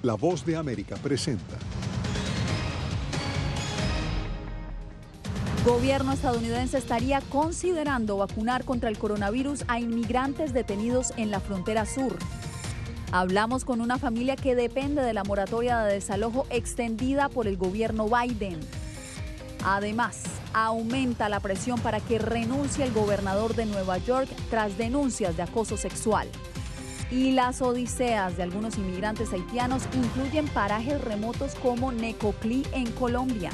La Voz de América presenta. Gobierno estadounidense estaría considerando vacunar contra el coronavirus a inmigrantes detenidos en la frontera sur. Hablamos con una familia que depende de la moratoria de desalojo extendida por el gobierno Biden. Además, aumenta la presión para que renuncie el gobernador de Nueva York tras denuncias de acoso sexual. Y las odiseas de algunos inmigrantes haitianos incluyen parajes remotos como Necoclí en Colombia.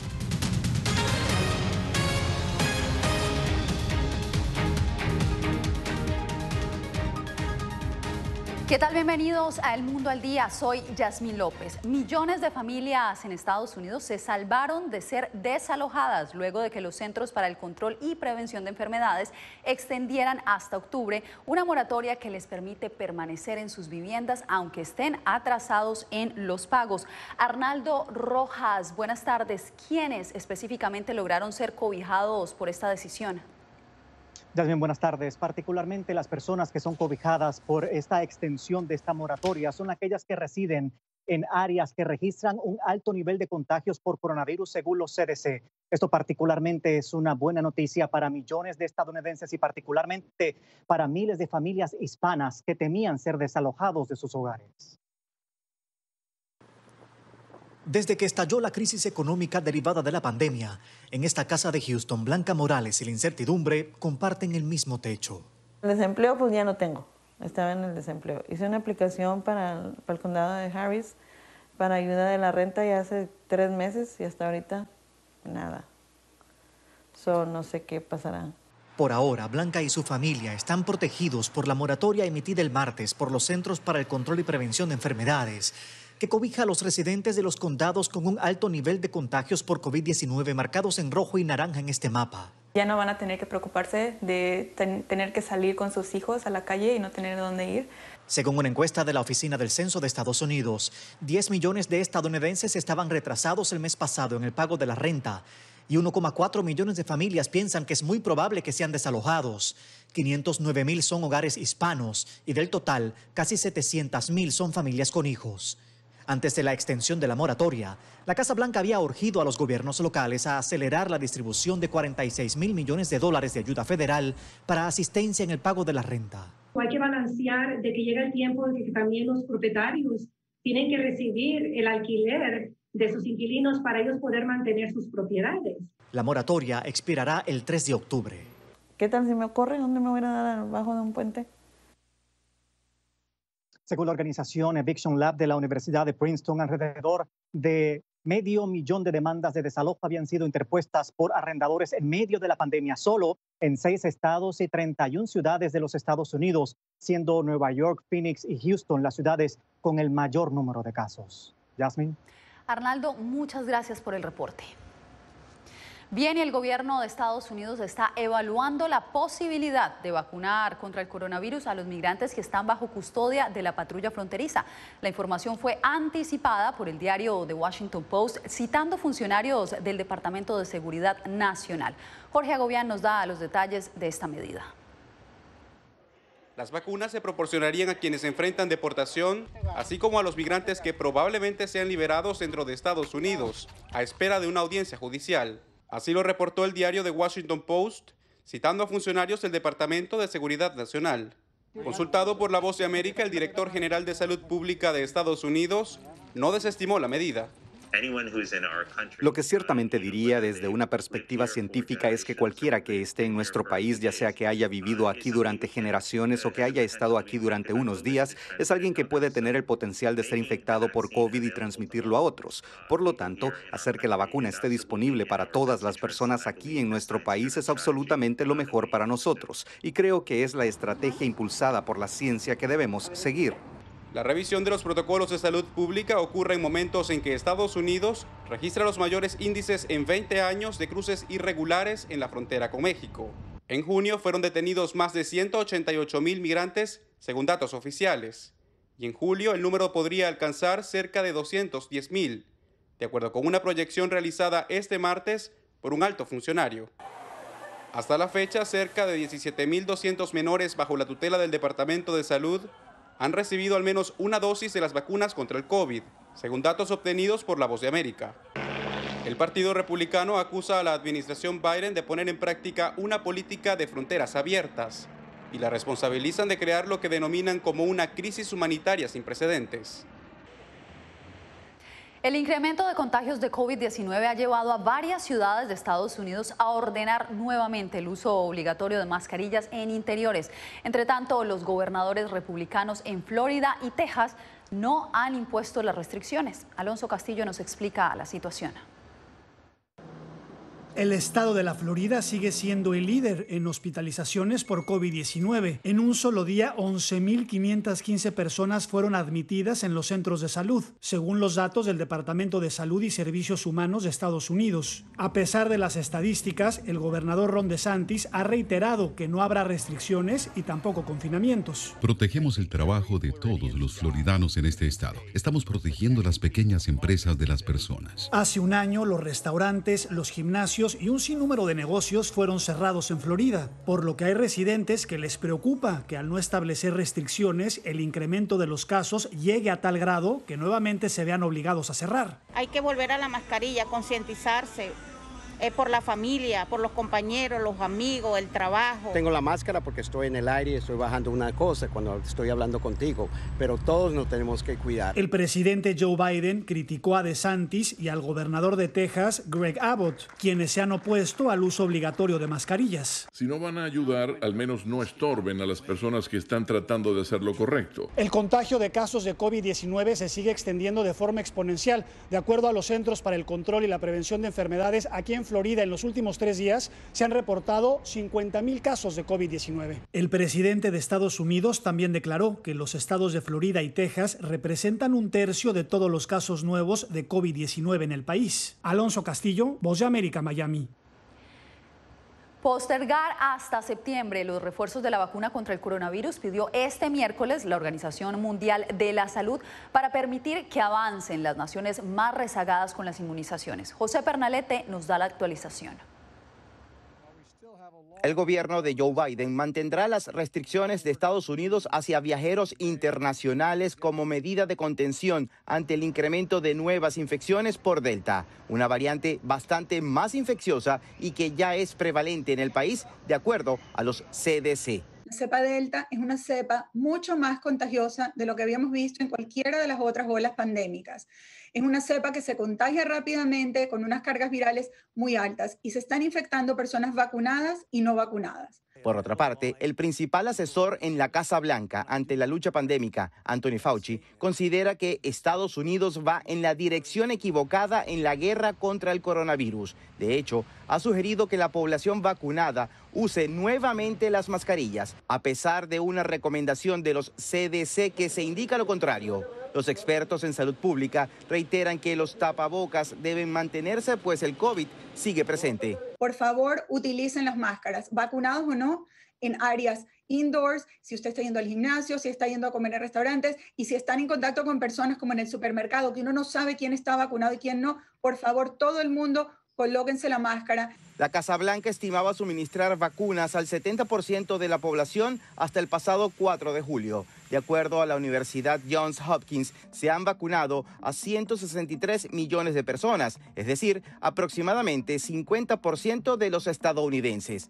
¿Qué tal? Bienvenidos a El Mundo al Día. Soy Yasmín López. Millones de familias en Estados Unidos se salvaron de ser desalojadas luego de que los Centros para el Control y Prevención de Enfermedades extendieran hasta octubre una moratoria que les permite permanecer en sus viviendas aunque estén atrasados en los pagos. Arnaldo Rojas, buenas tardes. ¿Quiénes específicamente lograron ser cobijados por esta decisión? Yasmín, buenas tardes. Particularmente las personas que son cobijadas por esta extensión de esta moratoria son aquellas que residen en áreas que registran un alto nivel de contagios por coronavirus según los CDC. Esto particularmente es una buena noticia para millones de estadounidenses y particularmente para miles de familias hispanas que temían ser desalojados de sus hogares. Desde que estalló la crisis económica derivada de la pandemia, en esta casa de Houston, Blanca Morales y la incertidumbre comparten el mismo techo. El desempleo pues ya no tengo, estaba en el desempleo. Hice una aplicación para el condado de Harris para ayuda de la renta ya hace 3 meses y hasta ahorita nada. No sé qué pasará. Por ahora, Blanca y su familia están protegidos por la moratoria emitida el martes por los Centros para el Control y Prevención de Enfermedades, que cobija a los residentes de los condados con un alto nivel de contagios por COVID-19 marcados en rojo y naranja en este mapa. Ya no van a tener que preocuparse de tener que salir con sus hijos a la calle y no tener dónde ir. Según una encuesta de la Oficina del Censo de Estados Unidos, 10 millones de estadounidenses estaban retrasados el mes pasado en el pago de la renta y 1,4 millones de familias piensan que es muy probable que sean desalojados. 509,000 son hogares hispanos y del total, casi 700,000 son familias con hijos. Antes de la extensión de la moratoria, la Casa Blanca había urgido a los gobiernos locales a acelerar la distribución de 46,000 millones de dólares de ayuda federal para asistencia en el pago de la renta. Hay que balancear de que llega el tiempo de que también los propietarios tienen que recibir el alquiler de sus inquilinos para ellos poder mantener sus propiedades. La moratoria expirará el 3 de octubre. ¿Qué tal si me ocurre? ¿Dónde me voy a dar abajo de un puente? Según la organización Eviction Lab de la Universidad de Princeton, alrededor de 500,000 de demandas de desalojo habían sido interpuestas por arrendadores en medio de la pandemia, solo en 6 estados y 31 ciudades de los Estados Unidos, siendo Nueva York, Phoenix y Houston las ciudades con el mayor número de casos. Yasmín. Arnaldo, muchas gracias por el reporte. Bien, y el gobierno de Estados Unidos está evaluando la posibilidad de vacunar contra el coronavirus a los migrantes que están bajo custodia de la patrulla fronteriza. La información fue anticipada por el diario The Washington Post, citando funcionarios del Departamento de Seguridad Nacional. Jorge Agobián nos da los detalles de esta medida. Las vacunas se proporcionarían a quienes enfrentan deportación, así como a los migrantes que probablemente sean liberados dentro de Estados Unidos, a espera de una audiencia judicial. Así lo reportó el diario The Washington Post, citando a funcionarios del Departamento de Seguridad Nacional. Consultado por La Voz de América, el director general de Salud Pública de Estados Unidos no desestimó la medida. Lo que ciertamente diría desde una perspectiva científica es que cualquiera que esté en nuestro país, ya sea que haya vivido aquí durante generaciones o que haya estado aquí durante unos días, es alguien que puede tener el potencial de ser infectado por COVID y transmitirlo a otros. Por lo tanto, hacer que la vacuna esté disponible para todas las personas aquí en nuestro país es absolutamente lo mejor para nosotros, y creo que es la estrategia impulsada por la ciencia que debemos seguir. La revisión de los protocolos de salud pública ocurre en momentos en que Estados Unidos registra los mayores índices en 20 años de cruces irregulares en la frontera con México. En junio fueron detenidos más de 188,000 migrantes, según datos oficiales. Y en julio el número podría alcanzar cerca de 210,000, de acuerdo con una proyección realizada este martes por un alto funcionario. Hasta la fecha, cerca de 17,200 menores bajo la tutela del Departamento de Salud han recibido al menos una dosis de las vacunas contra el COVID, según datos obtenidos por La Voz de América. El Partido Republicano acusa a la administración Biden de poner en práctica una política de fronteras abiertas y la responsabilizan de crear lo que denominan como una crisis humanitaria sin precedentes. El incremento de contagios de COVID-19 ha llevado a varias ciudades de Estados Unidos a ordenar nuevamente el uso obligatorio de mascarillas en interiores. Entre tanto, los gobernadores republicanos en Florida y Texas no han impuesto las restricciones. Alonso Castillo nos explica la situación. El estado de la Florida sigue siendo el líder en hospitalizaciones por COVID-19. En un solo día, 11.515 personas fueron admitidas en los centros de salud, según los datos del Departamento de Salud y Servicios Humanos de Estados Unidos. A pesar de las estadísticas, el gobernador Ron DeSantis ha reiterado que no habrá restricciones y tampoco confinamientos. Protegemos el trabajo de todos los floridanos en este estado. Estamos protegiendo las pequeñas empresas de las personas. Hace un año, los restaurantes, los gimnasios y un sinnúmero de negocios fueron cerrados en Florida, por lo que hay residentes que les preocupa que al no establecer restricciones, el incremento de los casos llegue a tal grado que nuevamente se vean obligados a cerrar. Hay que volver a la mascarilla, concientizarse. Por la familia, por los compañeros, los amigos, el trabajo. Tengo la máscara porque estoy en el aire y estoy bajando una cosa cuando estoy hablando contigo, pero todos nos tenemos que cuidar. El presidente Joe Biden criticó a DeSantis y al gobernador de Texas, Greg Abbott, quienes se han opuesto al uso obligatorio de mascarillas. Si no van a ayudar, al menos no estorben a las personas que están tratando de hacer lo correcto. El contagio de casos de COVID-19 se sigue extendiendo de forma exponencial. De acuerdo a los Centros para el Control y la Prevención de Enfermedades, aquí en Florida, en los últimos 3 días se han reportado 50,000 casos de COVID-19. El presidente de Estados Unidos también declaró que los estados de Florida y Texas representan 1/3 de todos los casos nuevos de COVID-19 en el país. Alonso Castillo, Voz de América, Miami. Postergar hasta septiembre los refuerzos de la vacuna contra el coronavirus pidió este miércoles la Organización Mundial de la Salud para permitir que avancen las naciones más rezagadas con las inmunizaciones. José Pernalete nos da la actualización. El gobierno de Joe Biden mantendrá las restricciones de Estados Unidos hacia viajeros internacionales como medida de contención ante el incremento de nuevas infecciones por Delta, una variante bastante más infecciosa y que ya es prevalente en el país, de acuerdo a los CDC. La cepa Delta es una cepa mucho más contagiosa de lo que habíamos visto en cualquiera de las otras olas pandémicas. Es una cepa que se contagia rápidamente con unas cargas virales muy altas y se están infectando personas vacunadas y no vacunadas. Por otra parte, el principal asesor en la Casa Blanca ante la lucha pandémica, Anthony Fauci, considera que Estados Unidos va en la dirección equivocada en la guerra contra el coronavirus. De hecho, ha sugerido que la población vacunada use nuevamente las mascarillas, a pesar de una recomendación de los CDC que se indica lo contrario. Los expertos en salud pública reiteran que los tapabocas deben mantenerse, pues el COVID sigue presente. Por favor, utilicen las máscaras, vacunados o no, en áreas indoors, si usted está yendo al gimnasio, si está yendo a comer en restaurantes y si están en contacto con personas como en el supermercado, que uno no sabe quién está vacunado y quién no, por favor, todo el mundo, colóquense la máscara. La Casa Blanca estimaba suministrar vacunas al 70% de la población hasta el pasado 4 de julio. De acuerdo a la Universidad Johns Hopkins, se han vacunado a 163 millones de personas, es decir, aproximadamente 50% de los estadounidenses.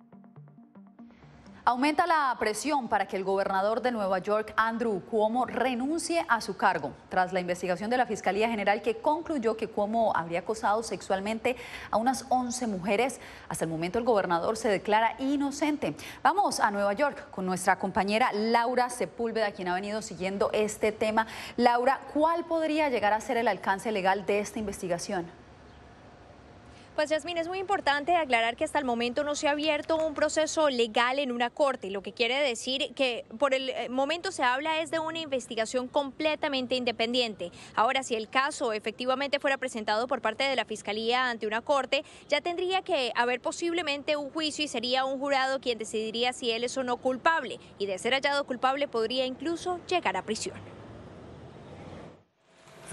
Aumenta la presión para que el gobernador de Nueva York, Andrew Cuomo, renuncie a su cargo tras la investigación de la Fiscalía General que concluyó que Cuomo habría acosado sexualmente a unas 11 mujeres. Hasta el momento el gobernador se declara inocente. Vamos a Nueva York con nuestra compañera Laura Sepúlveda, quien ha venido siguiendo este tema. Laura, ¿cuál podría llegar a ser el alcance legal de esta investigación? Pues Yasmín, es muy importante aclarar que hasta el momento no se ha abierto un proceso legal en una corte, lo que quiere decir que por el momento se habla es de una investigación completamente independiente. Ahora, si el caso efectivamente fuera presentado por parte de la Fiscalía ante una corte, ya tendría que haber posiblemente un juicio y sería un jurado quien decidiría si él es o no culpable, y de ser hallado culpable podría incluso llegar a prisión.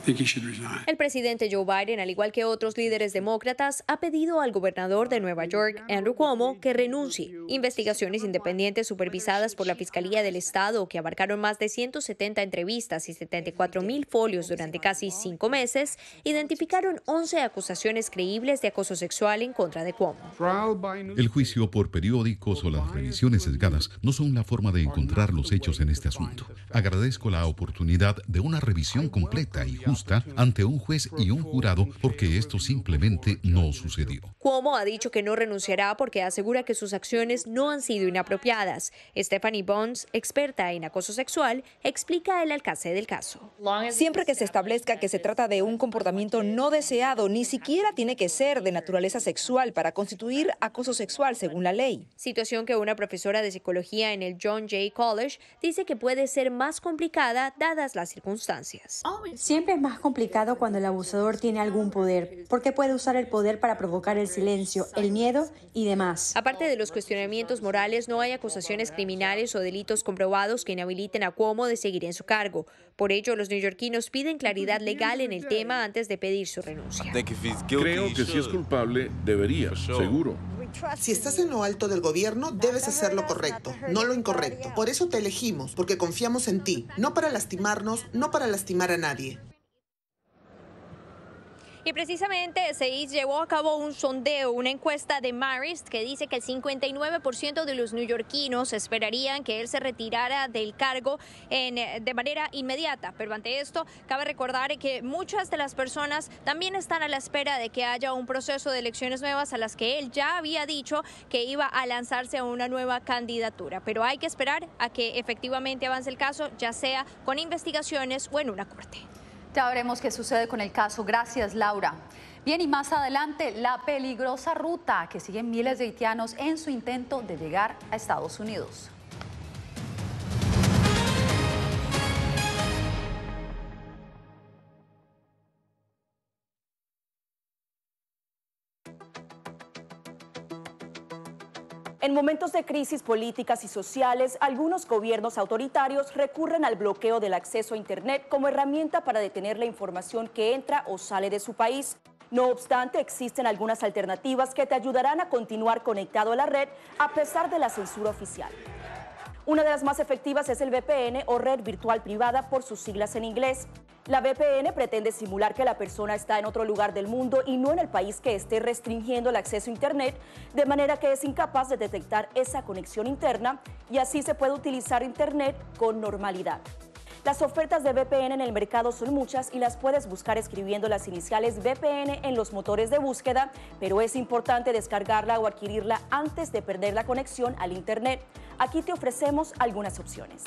El presidente Joe Biden, al igual que otros líderes demócratas, ha pedido al gobernador de Nueva York, Andrew Cuomo, que renuncie. Investigaciones independientes supervisadas por la Fiscalía del Estado, que abarcaron más de 170 entrevistas y 74,000 folios durante casi 5 meses, identificaron 11 acusaciones creíbles de acoso sexual en contra de Cuomo. El juicio por periódicos o las revisiones sesgadas no son la forma de encontrar los hechos en este asunto. Agradezco la oportunidad de una revisión completa y justa ante un juez y un jurado porque esto simplemente no sucedió. Cuomo ha dicho que no renunciará porque asegura que sus acciones no han sido inapropiadas. Stephanie Bones, experta en acoso sexual, explica el alcance del caso. Siempre que se establezca que se trata de un comportamiento no deseado, ni siquiera tiene que ser de naturaleza sexual para constituir acoso sexual según la ley. Situación que una profesora de psicología en el John Jay College dice que puede ser más complicada dadas las circunstancias. Siempre es más complicado cuando el abusador tiene algún poder, porque puede usar el poder para provocar el silencio, el miedo y demás. Aparte de los cuestionamientos morales, no hay acusaciones criminales o delitos comprobados que inhabiliten a Cuomo de seguir en su cargo. Por ello, los neoyorquinos piden claridad legal en el tema antes de pedir su renuncia. Creo que si es culpable, debería, seguro. Si estás en lo alto del gobierno, debes hacer lo correcto, no lo incorrecto. Por eso te elegimos, porque confiamos en ti, no para lastimarnos, no para lastimar a nadie. Y precisamente se llevó a cabo un sondeo, una encuesta de Marist que dice que el 59% de los neoyorquinos esperarían que él se retirara del cargo de manera inmediata. Pero ante esto, cabe recordar que muchas de las personas también están a la espera de que haya un proceso de elecciones nuevas a las que él ya había dicho que iba a lanzarse a una nueva candidatura. Pero hay que esperar a que efectivamente avance el caso, ya sea con investigaciones o en una corte. Ya veremos qué sucede con el caso. Gracias, Laura. Bien, y más adelante, la peligrosa ruta que siguen miles de haitianos en su intento de llegar a Estados Unidos. En momentos de crisis políticas y sociales, algunos gobiernos autoritarios recurren al bloqueo del acceso a Internet como herramienta para detener la información que entra o sale de su país. No obstante, existen algunas alternativas que te ayudarán a continuar conectado a la red a pesar de la censura oficial. Una de las más efectivas es el VPN o red virtual privada por sus siglas en inglés. La VPN pretende simular que la persona está en otro lugar del mundo y no en el país que esté restringiendo el acceso a Internet, de manera que es incapaz de detectar esa conexión interna y así se puede utilizar Internet con normalidad. Las ofertas de VPN en el mercado son muchas y las puedes buscar escribiendo las iniciales VPN en los motores de búsqueda, pero es importante descargarla o adquirirla antes de perder la conexión al Internet. Aquí te ofrecemos algunas opciones.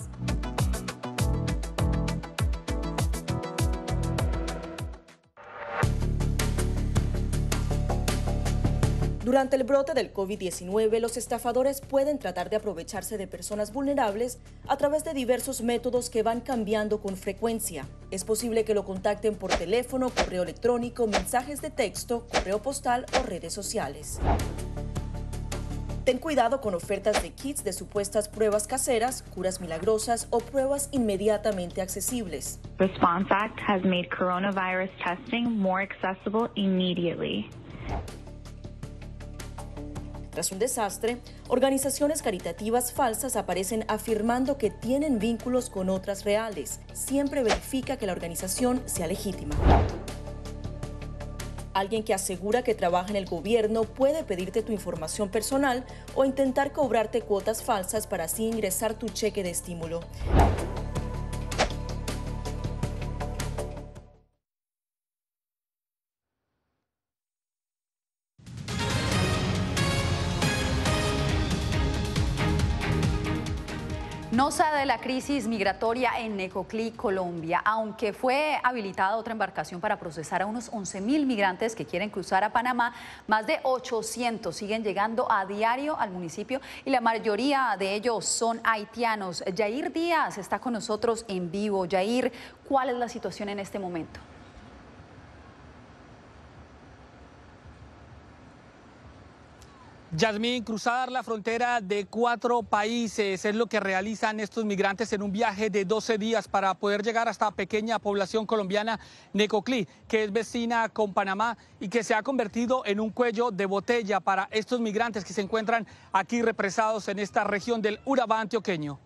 Durante el brote del COVID-19, los estafadores pueden tratar de aprovecharse de personas vulnerables a través de diversos métodos que van cambiando con frecuencia. Es posible que lo contacten por teléfono, correo electrónico, mensajes de texto, correo postal o redes sociales. Ten cuidado con ofertas de kits de supuestas pruebas caseras, curas milagrosas o pruebas inmediatamente accesibles. Response Act has made coronavirus testing more accessible immediately. Tras un desastre, organizaciones caritativas falsas aparecen afirmando que tienen vínculos con otras reales. Siempre verifica que la organización sea legítima. Alguien que asegura que trabaja en el gobierno puede pedirte tu información personal o intentar cobrarte cuotas falsas para así ingresar tu cheque de estímulo. No cede la crisis migratoria en Necoclí, Colombia. Aunque fue habilitada otra embarcación para procesar a unos 11,000 migrantes que quieren cruzar a Panamá, más de 800 siguen llegando a diario al municipio y la mayoría de ellos son haitianos. Yair Díaz está con nosotros en vivo. Yair, ¿cuál es la situación en este momento? Yasmín, cruzar la frontera de 4 países es lo que realizan estos migrantes en un viaje de 12 días para poder llegar a esta pequeña población colombiana Necoclí, que es vecina con Panamá y que se ha convertido en un cuello de botella para estos migrantes que se encuentran aquí represados en esta región del Urabá antioqueño.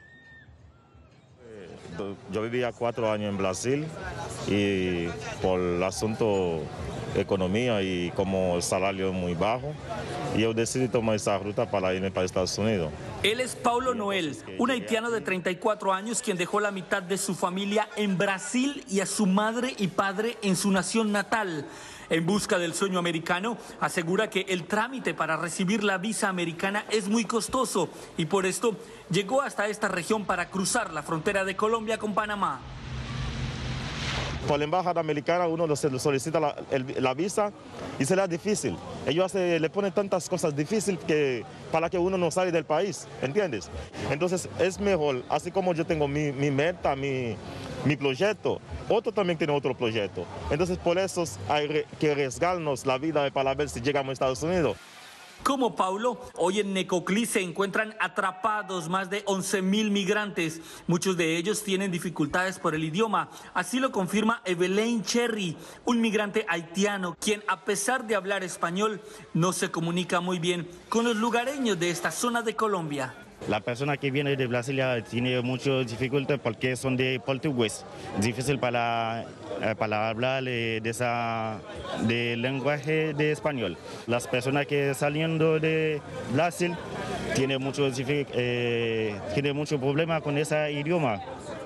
Yo vivía 4 años en Brasil y por el asunto economía y como el salario es muy bajo, y yo decidí tomar esa ruta para irme para Estados Unidos. Él es Paulo Noel, un haitiano de 34 años quien dejó la mitad de su familia en Brasil y a su madre y padre en su nación natal. En busca del sueño americano, asegura que el trámite para recibir la visa americana es muy costoso y por esto llegó hasta esta región para cruzar la frontera de Colombia con Panamá. Por la embajada americana uno se solicita la visa y se le da difícil. Ellos le ponen tantas cosas difíciles que para que uno no salga del país, ¿entiendes? Entonces es mejor, así como yo tengo mi meta, mi proyecto, otro también tiene otro proyecto. Entonces por eso hay que arriesgarnos la vida para ver si llegamos a Estados Unidos. Como Paulo, hoy en Necoclí se encuentran atrapados más de 11.000 migrantes. Muchos de ellos tienen dificultades por el idioma. Así lo confirma Evelyn Cherry, un migrante haitiano, quien a pesar de hablar español, no se comunica muy bien con los lugareños de esta zona de Colombia. La persona que viene de Brasil tiene mucha dificultad porque son de portugués. Difícil para hablar del lenguaje de español. Las personas que saliendo de Brasil tienen mucho problema con ese idioma.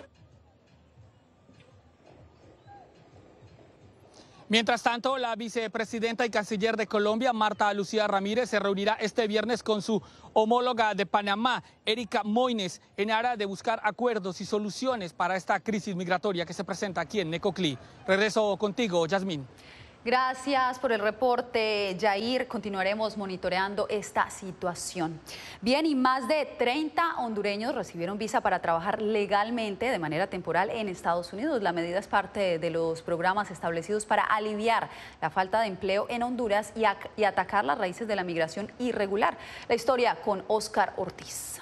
Mientras tanto, la vicepresidenta y canciller de Colombia, Marta Lucía Ramírez, se reunirá este viernes con su homóloga de Panamá, Erika Moines, en aras de buscar acuerdos y soluciones para esta crisis migratoria que se presenta aquí en Necoclí. Regreso contigo, Yasmín. Gracias por el reporte, Yair. Continuaremos monitoreando esta situación. Bien, y más de 30 hondureños recibieron visa para trabajar legalmente de manera temporal en Estados Unidos. La medida es parte de los programas establecidos para aliviar la falta de empleo en Honduras y atacar las raíces de la migración irregular. La historia con Oscar Ortiz.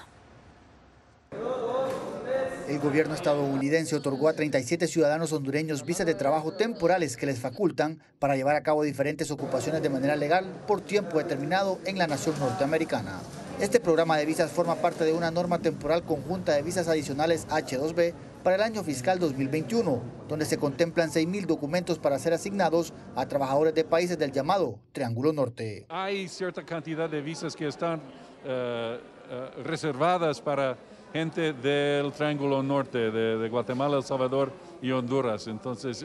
El gobierno estadounidense otorgó a 37 ciudadanos hondureños visas de trabajo temporales que les facultan para llevar a cabo diferentes ocupaciones de manera legal por tiempo determinado en la nación norteamericana. Este programa de visas forma parte de una norma temporal conjunta de visas adicionales H-2B para el año fiscal 2021, donde se contemplan 6.000 documentos para ser asignados a trabajadores de países del llamado Triángulo Norte. Hay cierta cantidad de visas que están reservadas para gente del Triángulo Norte, de Guatemala, El Salvador y Honduras. Entonces,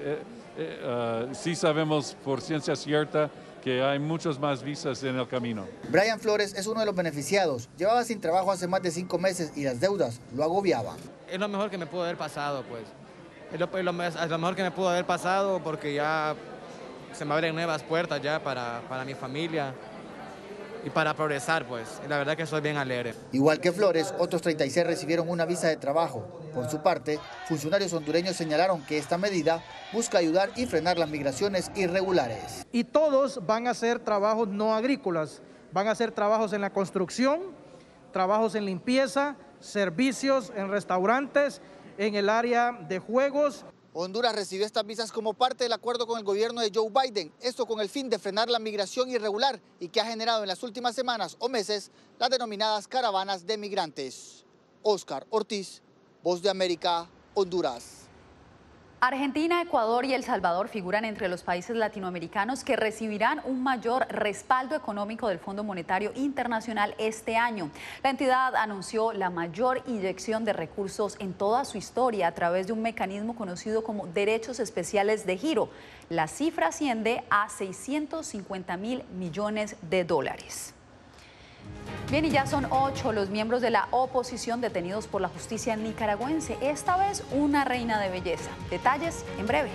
sí sabemos por ciencia cierta que hay muchos más visas en el camino. Brian Flores es uno de los beneficiados. Llevaba sin trabajo hace más de 5 meses y las deudas lo agobiaban. Es lo mejor que me pudo haber pasado, pues. Es lo mejor que me pudo haber pasado porque ya se me abren nuevas puertas ya para mi familia y para progresar, pues. La verdad que soy bien alegre. Igual que Flores, otros 36 recibieron una visa de trabajo. Por su parte, funcionarios hondureños señalaron que esta medida busca ayudar y frenar las migraciones irregulares. Y todos van a hacer trabajos no agrícolas, van a hacer trabajos en la construcción, trabajos en limpieza, servicios en restaurantes, en el área de juegos. Honduras recibió estas visas como parte del acuerdo con el gobierno de Joe Biden, esto con el fin de frenar la migración irregular y que ha generado en las últimas semanas o meses las denominadas caravanas de migrantes. Oscar Ortiz, Voz de América, Honduras. Argentina, Ecuador y El Salvador figuran entre los países latinoamericanos que recibirán un mayor respaldo económico del Fondo Monetario Internacional este año. La entidad anunció la mayor inyección de recursos en toda su historia a través de un mecanismo conocido como derechos especiales de giro. La cifra asciende a 650.000 millones de dólares. Bien, y ya son 8 los miembros de la oposición detenidos por la justicia nicaragüense. Esta vez una reina de belleza. Detalles en breve.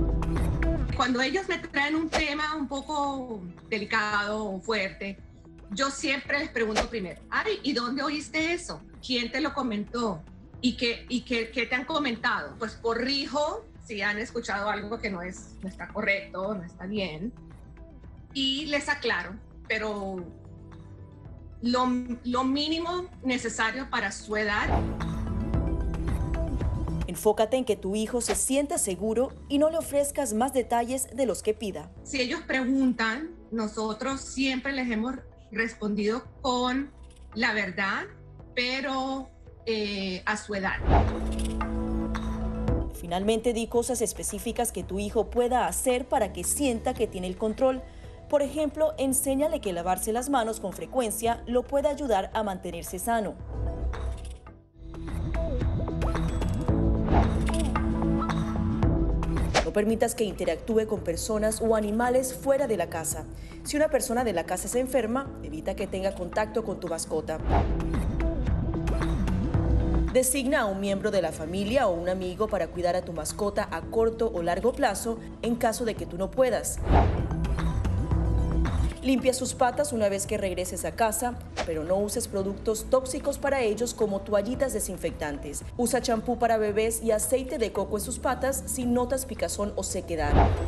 Cuando ellos me traen un tema un poco delicado o fuerte, yo siempre les pregunto primero, ay, ¿y dónde oíste eso? ¿Quién te lo comentó? ¿Y qué te han comentado? Pues corrijo si han escuchado algo que no está correcto, no está bien, y les aclaro, pero lo mínimo necesario para su edad. Enfócate en que tu hijo se sienta seguro y no le ofrezcas más detalles de los que pida. Si ellos preguntan, nosotros siempre les hemos respondido con la verdad, pero a su edad. Finalmente, di cosas específicas que tu hijo pueda hacer para que sienta que tiene el control. Por ejemplo, enséñale que lavarse las manos con frecuencia lo puede ayudar a mantenerse sano. No permitas que interactúe con personas o animales fuera de la casa. Si una persona de la casa se enferma, evita que tenga contacto con tu mascota. Designa a un miembro de la familia o un amigo para cuidar a tu mascota a corto o largo plazo en caso de que tú no puedas. Limpia sus patas una vez que regreses a casa, pero no uses productos tóxicos para ellos como toallitas desinfectantes. Usa champú para bebés y aceite de coco en sus patas si notas picazón o sequedad.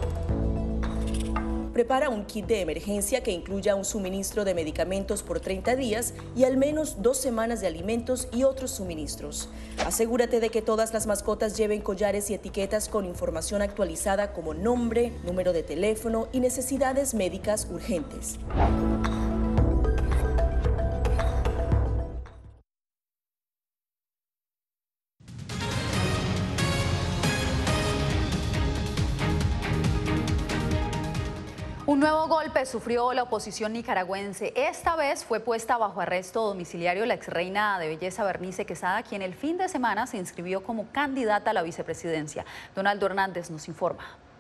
Prepara un kit de emergencia que incluya un suministro de medicamentos por 30 días y al menos 2 semanas de alimentos y otros suministros. Asegúrate de que todas las mascotas lleven collares y etiquetas con información actualizada como nombre, número de teléfono y necesidades médicas urgentes. Un nuevo golpe sufrió la oposición nicaragüense. Esta vez fue puesta bajo arresto domiciliario la exreina de belleza Berenice Quesada, quien el fin de semana se inscribió como candidata a la vicepresidencia. Donaldo Hernández nos informa.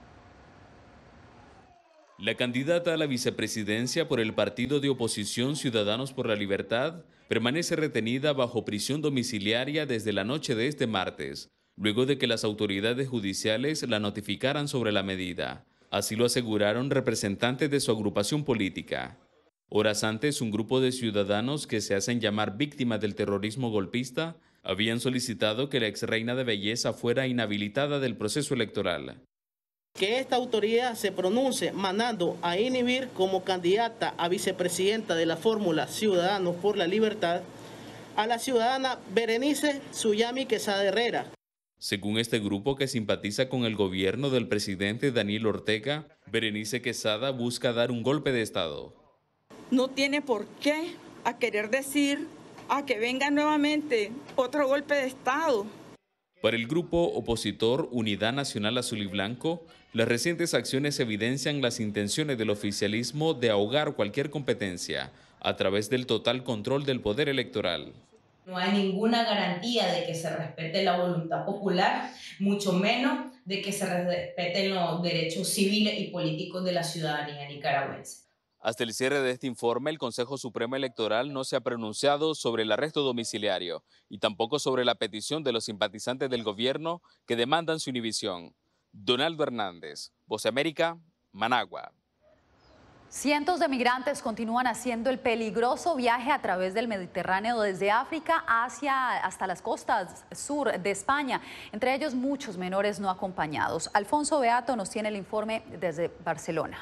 La candidata a la vicepresidencia por el partido de oposición Ciudadanos por la Libertad permanece retenida bajo prisión domiciliaria desde la noche de este martes, luego de que las autoridades judiciales la notificaran sobre la medida. Así lo aseguraron representantes de su agrupación política. Horas antes, un grupo de ciudadanos que se hacen llamar víctimas del terrorismo golpista habían solicitado que la exreina de belleza fuera inhabilitada del proceso electoral. Que esta autoridad se pronuncie mandando a inhibir como candidata a vicepresidenta de la fórmula Ciudadanos por la Libertad a la ciudadana Berenice Suyami Quesada Herrera. Según este grupo que simpatiza con el gobierno del presidente Daniel Ortega, Berenice Quesada busca dar un golpe de Estado. No tiene por qué a querer decir a que venga nuevamente otro golpe de Estado. Para el grupo opositor Unidad Nacional Azul y Blanco, las recientes acciones evidencian las intenciones del oficialismo de ahogar cualquier competencia a través del total control del poder electoral. No hay ninguna garantía de que se respete la voluntad popular, mucho menos de que se respeten los derechos civiles y políticos de la ciudadanía nicaragüense. Hasta el cierre de este informe, el Consejo Supremo Electoral no se ha pronunciado sobre el arresto domiciliario y tampoco sobre la petición de los simpatizantes del gobierno que demandan su inhibición. Donaldo Hernández, Voz de América, Managua. Cientos de migrantes continúan haciendo el peligroso viaje a través del Mediterráneo desde África hasta las costas sur de España, entre ellos muchos menores no acompañados. Alfonso Beato nos tiene el informe desde Barcelona.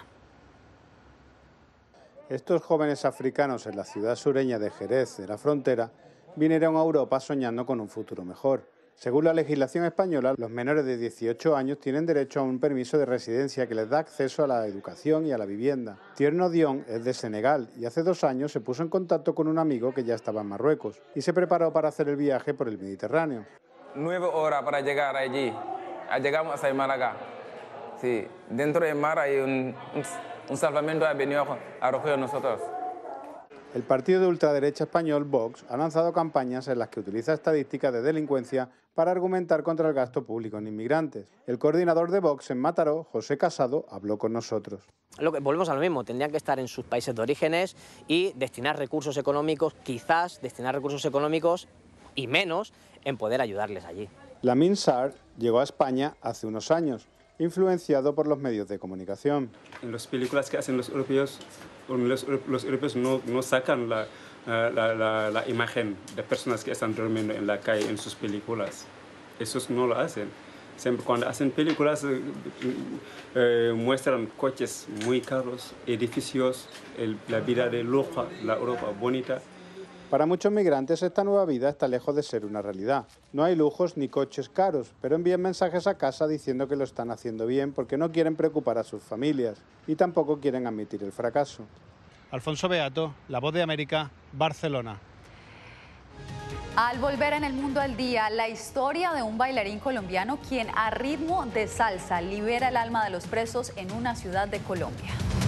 Estos jóvenes africanos en la ciudad sureña de Jerez de la Frontera vinieron a Europa soñando con un futuro mejor. Según la legislación española, los menores de 18 años tienen derecho a un permiso de residencia que les da acceso a la educación y a la vivienda. Tierno Dion es de Senegal y hace 2 años se puso en contacto con un amigo que ya estaba en Marruecos y se preparó para hacer el viaje por el Mediterráneo. 9 horas para llegar allí. Llegamos hasta Málaga. Sí, dentro del mar hay un salvamento ha venido a recoger a nosotros. El partido de ultraderecha español, Vox, ha lanzado campañas en las que utiliza estadísticas de delincuencia para argumentar contra el gasto público en inmigrantes. El coordinador de Vox en Mataró, José Casado, habló con nosotros. Volvemos a lo mismo, tendrían que estar en sus países de orígenes y destinar recursos económicos, quizás destinar recursos económicos y menos en poder ayudarles allí. Lamin Sarr llegó a España hace unos años. influenciado por los medios de comunicación. En las películas que hacen los europeos no sacan la imagen de personas que están durmiendo en la calle en sus películas. Esos no lo hacen. Siempre cuando hacen películas muestran coches muy caros, edificios, la vida de lujo, la Europa bonita. Para muchos migrantes esta nueva vida está lejos de ser una realidad. No hay lujos ni coches caros, pero envían mensajes a casa diciendo que lo están haciendo bien porque no quieren preocupar a sus familias y tampoco quieren admitir el fracaso. Alfonso Beato, La Voz de América, Barcelona. Al volver en el mundo al día, la historia de un bailarín colombiano quien a ritmo de salsa libera el alma de los presos en una ciudad de Colombia.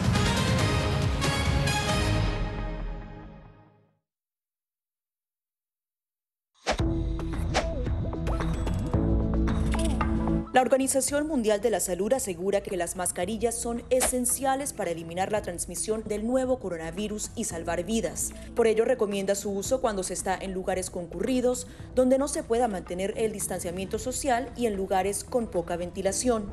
La Organización Mundial de la Salud asegura que las mascarillas son esenciales para eliminar la transmisión del nuevo coronavirus y salvar vidas. Por ello, recomienda su uso cuando se está en lugares concurridos, donde no se pueda mantener el distanciamiento social y en lugares con poca ventilación.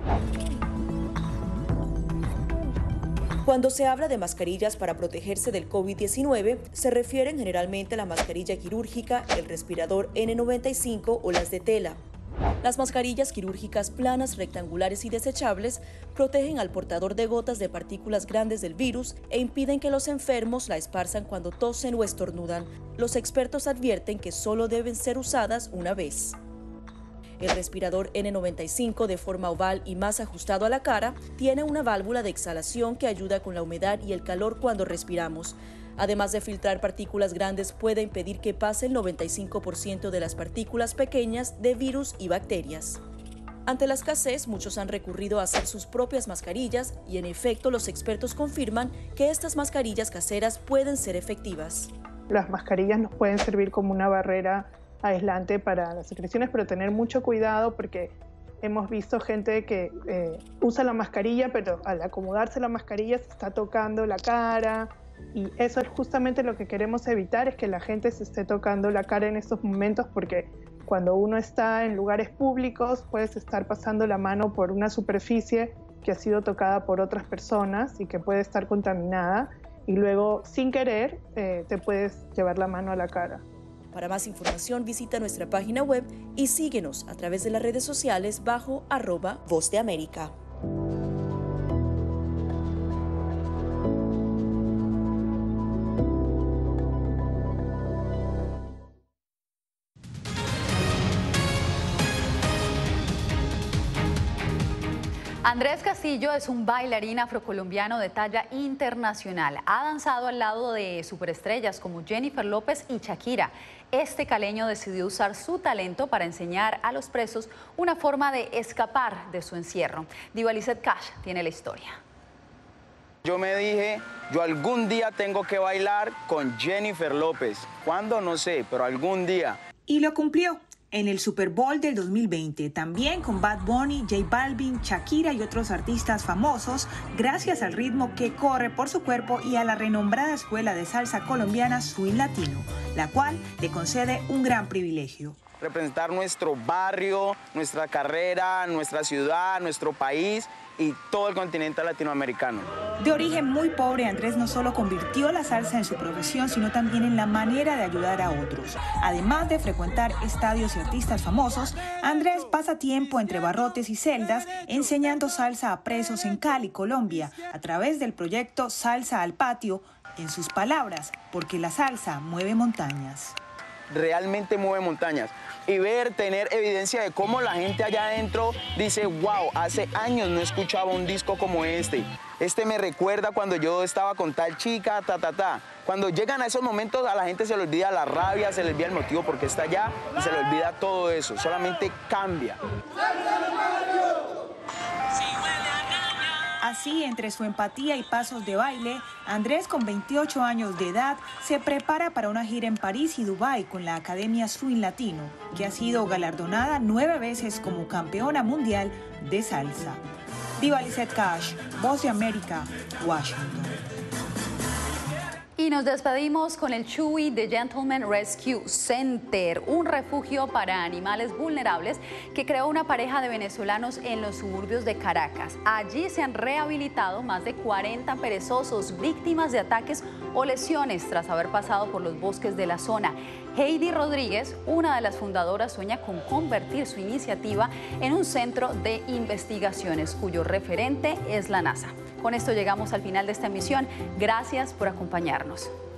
Cuando se habla de mascarillas para protegerse del COVID-19, se refieren generalmente a la mascarilla quirúrgica, el respirador N95 o las de tela. Las mascarillas quirúrgicas planas, rectangulares y desechables protegen al portador de gotas de partículas grandes del virus e impiden que los enfermos la esparzan cuando tosen o estornudan. Los expertos advierten que solo deben ser usadas una vez. El respirador N95, de forma oval y más ajustado a la cara, tiene una válvula de exhalación que ayuda con la humedad y el calor cuando respiramos. Además de filtrar partículas grandes, puede impedir que pase el 95% de las partículas pequeñas de virus y bacterias. Ante la escasez, muchos han recurrido a hacer sus propias mascarillas y, en efecto, los expertos confirman que estas mascarillas caseras pueden ser efectivas. Las mascarillas nos pueden servir como una barrera aislante para las secreciones, pero tener mucho cuidado porque hemos visto gente que usa la mascarilla, pero al acomodarse la mascarilla se está tocando la cara. Y eso es justamente lo que queremos evitar, es que la gente se esté tocando la cara en estos momentos, porque cuando uno está en lugares públicos puedes estar pasando la mano por una superficie que ha sido tocada por otras personas y que puede estar contaminada y luego sin querer te puedes llevar la mano a la cara. Para más información visita nuestra página web y síguenos a través de las redes sociales bajo @Voz de América. Andrés Castillo es un bailarín afrocolombiano de talla internacional. Ha danzado al lado de superestrellas como Jennifer López y Shakira. Este caleño decidió usar su talento para enseñar a los presos una forma de escapar de su encierro. Diva Lizeth Cash tiene la historia. Yo me dije, yo algún día tengo que bailar con Jennifer López. ¿Cuándo? No sé, pero algún día. Y lo cumplió. En el Super Bowl del 2020, también con Bad Bunny, J Balvin, Shakira y otros artistas famosos, gracias al ritmo que corre por su cuerpo y a la renombrada escuela de salsa colombiana Swing Latino, la cual le concede un gran privilegio. Representar nuestro barrio, nuestra carrera, nuestra ciudad, nuestro país y todo el continente latinoamericano. De origen muy pobre, Andrés no solo convirtió la salsa en su profesión, sino también en la manera de ayudar a otros. Además de frecuentar estadios y artistas famosos, Andrés pasa tiempo entre barrotes y celdas enseñando salsa a presos en Cali, Colombia, a través del proyecto Salsa al Patio, en sus palabras, porque la salsa mueve montañas. Realmente mueve montañas. Y tener evidencia de cómo la gente allá adentro dice, wow, hace años no escuchaba un disco como este. Este me recuerda cuando yo estaba con tal chica, Cuando llegan a esos momentos a la gente se le olvida la rabia, se le olvida el motivo porque está allá y se le olvida todo eso. Solamente cambia. Así, entre su empatía y pasos de baile, Andrés, con 28 años de edad, se prepara para una gira en París y Dubái con la Academia Swing Latino, que ha sido galardonada 9 veces como campeona mundial de salsa. Diva Lizeth Cash, Voz de América, Washington. Y nos despedimos con el Chewy The Gentleman Rescue Center, un refugio para animales vulnerables que creó una pareja de venezolanos en los suburbios de Caracas. Allí se han rehabilitado más de 40 perezosos víctimas de ataques o lesiones tras haber pasado por los bosques de la zona. Heidi Rodríguez, una de las fundadoras, sueña con convertir su iniciativa en un centro de investigaciones cuyo referente es la NASA. Con esto llegamos al final de esta emisión. Gracias por acompañarnos.